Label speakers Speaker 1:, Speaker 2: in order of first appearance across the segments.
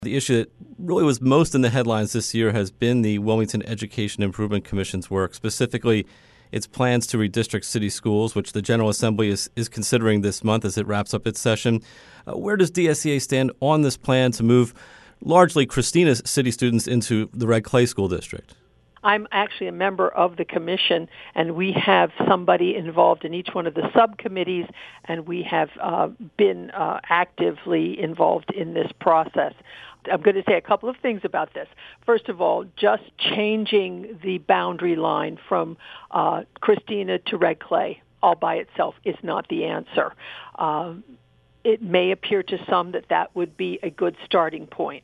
Speaker 1: The issue that really was most in the headlines this year has been the Wilmington Education Improvement Commission's work, specifically its plans to redistrict city schools, which the General Assembly is considering this month as it wraps up its session. Where does DSEA stand on this plan to move largely Christina's city students into the Red Clay School District?
Speaker 2: I'm actually a member of the commission, and we have somebody involved in each one of the subcommittees, and we have been actively involved in this process. I'm going to say a couple of things about this. First of all, just changing the boundary line from Christina to Red Clay all by itself is not the answer. It may appear to some that would be a good starting point.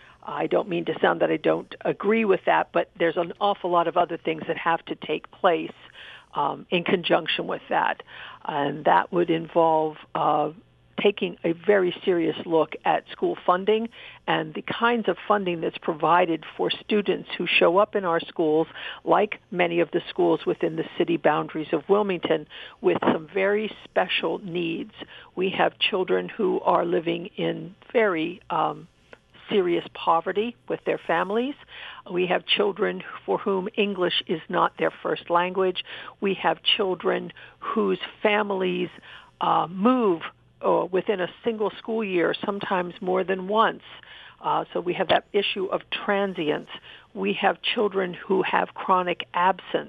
Speaker 2: I don't mean to sound that I don't agree with that, but there's an awful lot of other things that have to take place in conjunction with that. And that would involve taking a very serious look at school funding and the kinds of funding that's provided for students who show up in our schools, like many of the schools within the city boundaries of Wilmington, with some very special needs. We have children who are living in very serious poverty with their families. We have children for whom English is not their first language. We have children whose families move within a single school year, sometimes more than once. So we have that issue of transience. We have children who have chronic absence.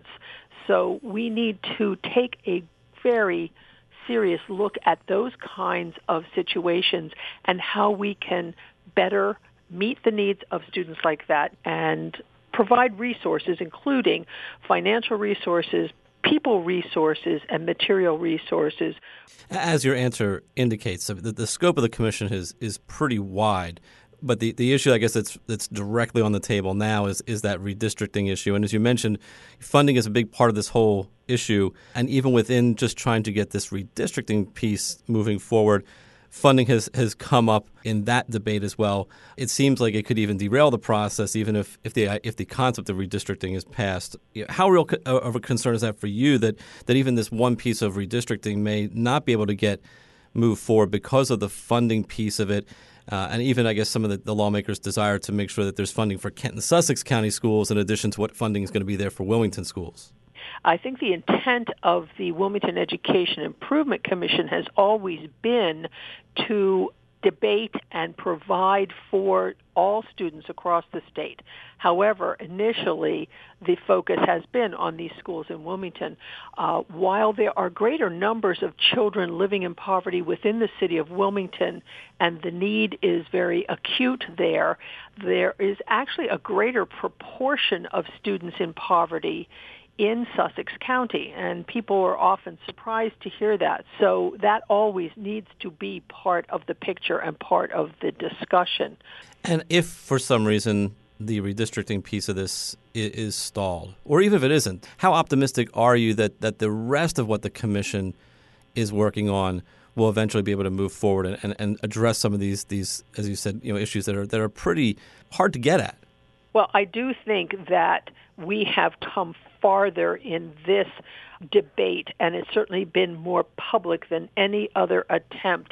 Speaker 2: So we need to take a very serious look at those kinds of situations and how we can better meet the needs of students like that and provide resources, including financial resources, people resources, and material resources.
Speaker 1: As your answer indicates, the scope of the commission is pretty wide. But the issue, I guess, that's directly on the table now is that redistricting issue. And as you mentioned, funding is a big part of this whole issue. And even within just trying to get this redistricting piece moving forward, funding has come up in that debate as well. It seems like it could even derail the process, even if the concept of redistricting is passed. How real of a concern is that for you that even this one piece of redistricting may not be able to get moved forward because of the funding piece of it, and even, I guess, some of the lawmakers' desire to make sure that there's funding for Kent and Sussex County schools in addition to what funding is going to be there for Wilmington schools?
Speaker 2: I think the intent of the Wilmington Education Improvement Commission has always been to debate and provide for all students across the state. However, initially, the focus has been on these schools in Wilmington. While there are greater numbers of children living in poverty within the city of Wilmington, and the need is very acute there is actually a greater proportion of students in poverty in Sussex County, and people are often surprised to hear that. So that always needs to be part of the picture and part of the discussion.
Speaker 1: And if for some reason the redistricting piece of this is stalled, or even if it isn't, how optimistic are you that the rest of what the commission is working on will eventually be able to move forward and address some of these, as you said, issues that are pretty hard to get at?
Speaker 2: Well, I do think that we have come farther in this debate, and it's certainly been more public than any other attempt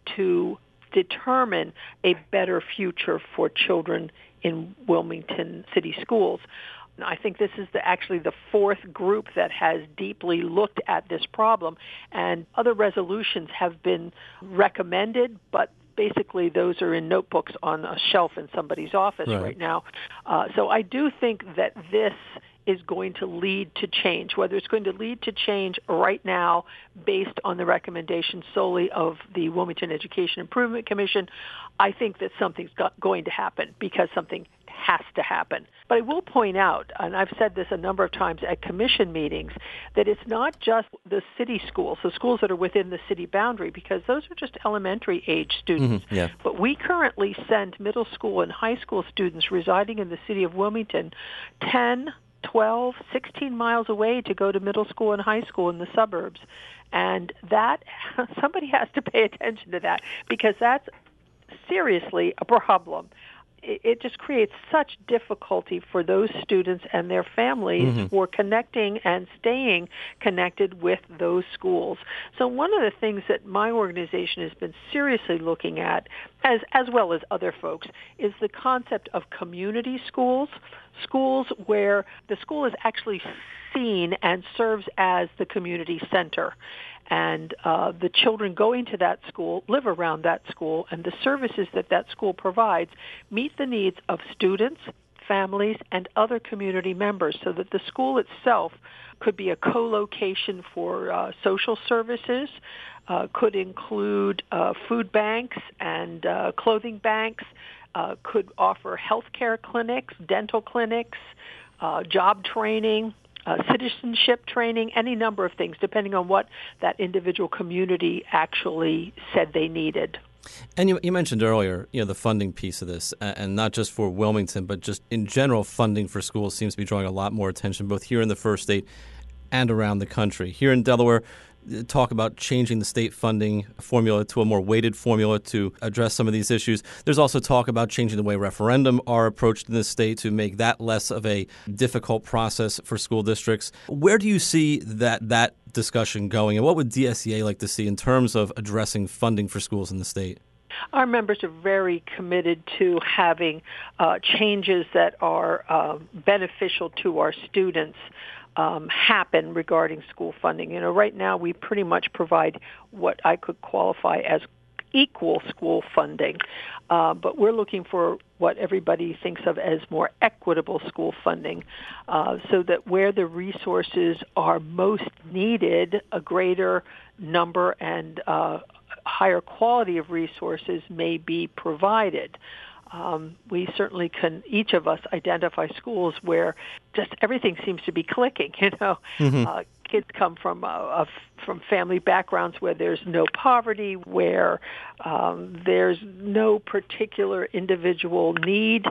Speaker 2: to determine a better future for children in Wilmington city schools. I think this is actually the fourth group that has deeply looked at this problem, and other resolutions have been recommended, but basically those are in notebooks on a shelf in somebody's office right now. So I do think that this is going to lead to change. Whether it's going to lead to change right now based on the recommendation solely of the Wilmington Education Improvement Commission, I think that something's going to happen because something has to happen. But I will point out, and I've said this a number of times at commission meetings, that it's not just the city schools, the schools that are within the city boundary, because those are just elementary age students.
Speaker 1: Mm-hmm, yeah.
Speaker 2: But we currently send middle school and high school students residing in the city of Wilmington 10, 12, 16 miles away to go to middle school and high school in the suburbs. And that, somebody has to pay attention to that because that's seriously a problem. it just creates such difficulty for those students and their families for connecting and staying connected with those schools. So one of the things that my organization has been seriously looking at, as well as other folks, is the concept of community schools, schools where the school is actually seen and serves as the community center. And the children going to that school live around that school, and the services that that school provides meet the needs of students, families, and other community members, so that the school itself could be a co-location for social services, could include food banks and clothing banks, could offer health care clinics, dental clinics, job training, citizenship training, any number of things, depending on what that individual community actually said they needed.
Speaker 1: And you mentioned earlier, the funding piece of this, and not just for Wilmington, but just in general, funding for schools seems to be drawing a lot more attention, both here in the first state and around the country. Here in Delaware, talk about changing the state funding formula to a more weighted formula to address some of these issues. There's also talk about changing the way referendum are approached in the state to make that less of a difficult process for school districts. Where do you see that discussion going, and what would DSEA like to see in terms of addressing funding for schools in the state?
Speaker 2: Our members are very committed to having changes that are beneficial to our students happen regarding school funding. Right now we pretty much provide what I could qualify as equal school funding, but we're looking for what everybody thinks of as more equitable school funding, so that where the resources are most needed, a greater number and higher quality of resources may be provided. We certainly can, each of us, identify schools where just everything seems to be clicking. Kids come from family backgrounds where there's no poverty, where there's no particular individual need,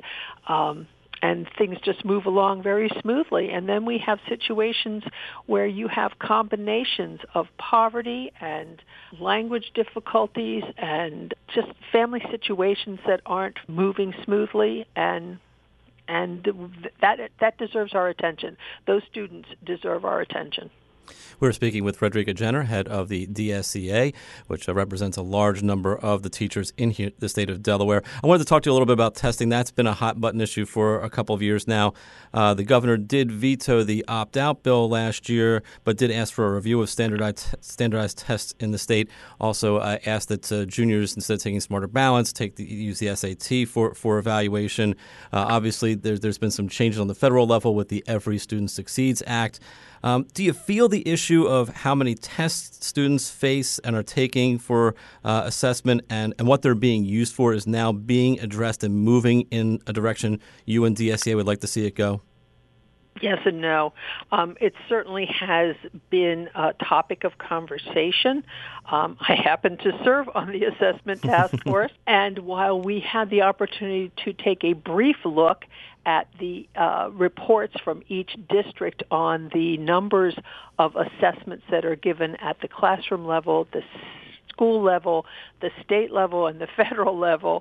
Speaker 2: and things just move along very smoothly. And then we have situations where you have combinations of poverty and language difficulties and just family situations that aren't moving smoothly, and that deserves our attention. Those students deserve our attention.
Speaker 1: We're speaking with Frederica Jenner, head of the DSEA, which represents a large number of the teachers in the state of Delaware. I wanted to talk to you a little bit about testing. That's been a hot-button issue for a couple of years now. The governor did veto the opt-out bill last year, but did ask for a review of standardized tests in the state. Also asked that juniors, instead of taking Smarter Balance, use the SAT for evaluation. Obviously, there's been some changes on the federal level with the Every Student Succeeds Act. Do you feel the issue of how many tests students face and are taking for assessment and what they're being used for is now being addressed and moving in a direction you and DSEA would like to see it go?
Speaker 2: Yes and no. It certainly has been a topic of conversation. I happen to serve on the assessment task force, and while we had the opportunity to take a brief look at the reports from each district on the numbers of assessments that are given at the classroom level, the school level, the state level, and the federal level,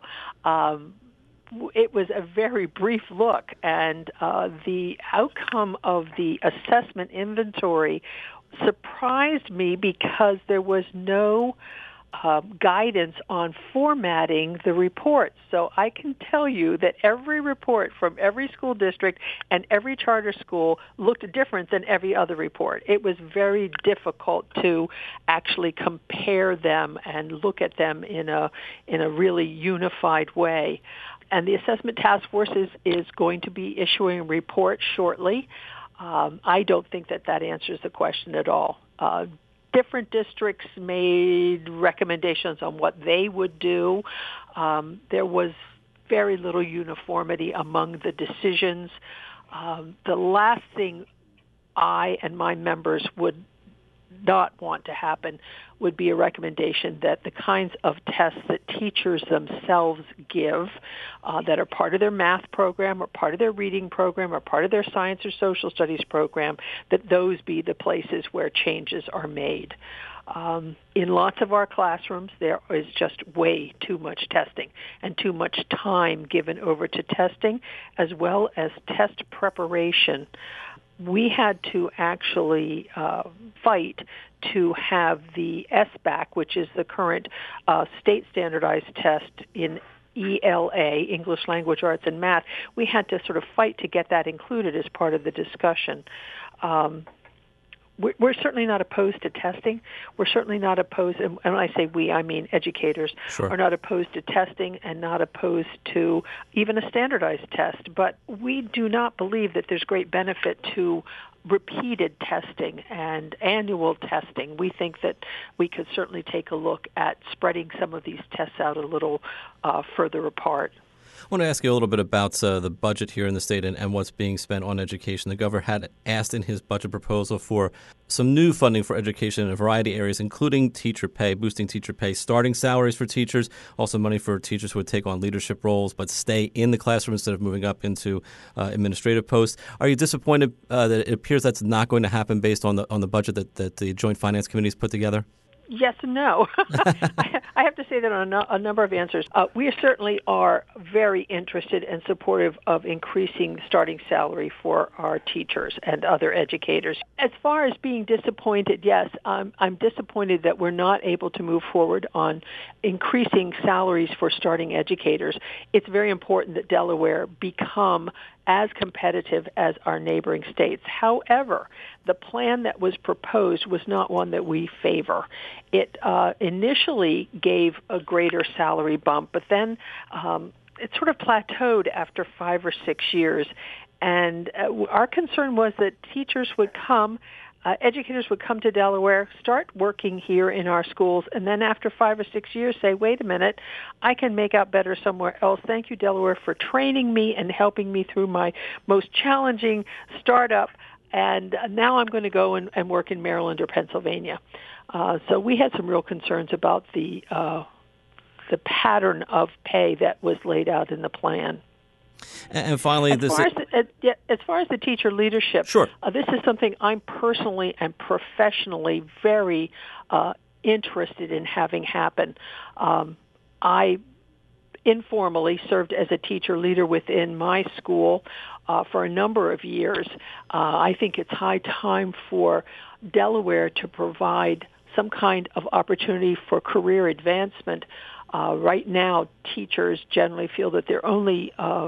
Speaker 2: it was a very brief look, and the outcome of the assessment inventory surprised me because there was no guidance on formatting the reports. So I can tell you that every report from every school district and every charter school looked different than every other report. It was very difficult to actually compare them and look at them in a really unified way. And the Assessment Task Force is going to be issuing a report shortly. I don't think that answers the question at all. Different districts made recommendations on what they would do. There was very little uniformity among the decisions. The last thing I and my members would not want to happen would be a recommendation that the kinds of tests that teachers themselves give that are part of their math program or part of their reading program or part of their science or social studies program, that those be the places where changes are made. In lots of our classrooms, there is just way too much testing and too much time given over to testing as well as test preparation. We had to actually fight to have the SBAC, which is the current state standardized test in ELA, English Language Arts and Math. We had to sort of fight to get that included as part of the discussion. We're certainly not opposed to testing. We're certainly not opposed, and when I say we, I mean educators,
Speaker 1: Sure.
Speaker 2: are not opposed to testing and not opposed to even a standardized test. But we do not believe that there's great benefit to repeated testing and annual testing. We think that we could certainly take a look at spreading some of these tests out a little further apart.
Speaker 1: I want to ask you a little bit about the budget here in the state and what's being spent on education. The governor had asked in his budget proposal for some new funding for education in a variety of areas, including teacher pay, boosting teacher pay, starting salaries for teachers, also money for teachers who would take on leadership roles but stay in the classroom instead of moving up into administrative posts. Are you disappointed that it appears that's not going to happen based on the budget that the Joint Finance Committee has put together?
Speaker 2: Yes and no. I have to say that on a number of answers. We certainly are very interested and supportive of increasing starting salary for our teachers and other educators. As far as being disappointed, yes, I'm disappointed that we're not able to move forward on increasing salaries for starting educators. It's very important that Delaware become as competitive as our neighboring states. However, the plan that was proposed was not one that we favor. It initially gave a greater salary bump, but then it sort of plateaued after 5 or 6 years. And our concern was that teachers would come, educators would come to Delaware, start working here in our schools, and then after 5 or 6 years say, wait a minute, I can make out better somewhere else. Thank you, Delaware, for training me and helping me through my most challenging startup, and now I'm going to go and work in Maryland or Pennsylvania. So we had some real concerns about the pattern of pay that was laid out in the plan.
Speaker 1: And finally,
Speaker 2: as far as the teacher leadership,
Speaker 1: sure.
Speaker 2: This is something I'm personally and professionally very interested in having happen. I informally served as a teacher leader within my school for a number of years. I think it's high time for Delaware to provide some kind of opportunity for career advancement. Right now, teachers generally feel that their only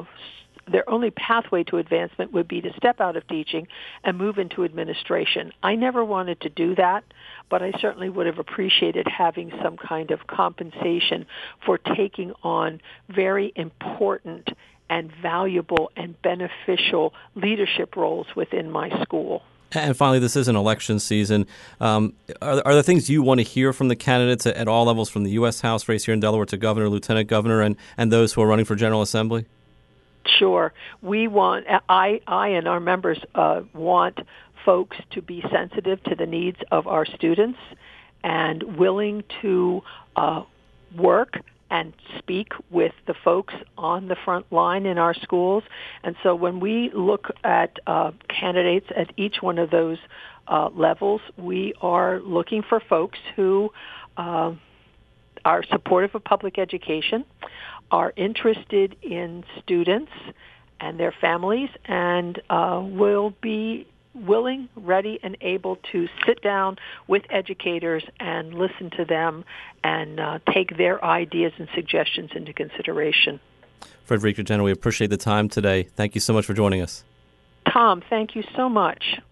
Speaker 2: pathway to advancement would be to step out of teaching and move into administration. I never wanted to do that, but I certainly would have appreciated having some kind of compensation for taking on very important and valuable and beneficial leadership roles within my school.
Speaker 1: And finally, this is an election season. Are there things you want to hear from the candidates at all levels, from the U.S. House race here in Delaware to governor, lieutenant governor, and those who are running for General Assembly?
Speaker 2: Sure. We want, I and our members want folks to be sensitive to the needs of our students and willing to work and speak with the folks on the front line in our schools. And so when we look at candidates at each one of those levels, we are looking for folks who are supportive of public education, are interested in students and their families, and will be willing, ready, and able to sit down with educators and listen to them and take their ideas and suggestions into consideration.
Speaker 1: Frederica Jenner, we appreciate the time today. Thank you so much for joining us.
Speaker 2: Tom, thank you so much.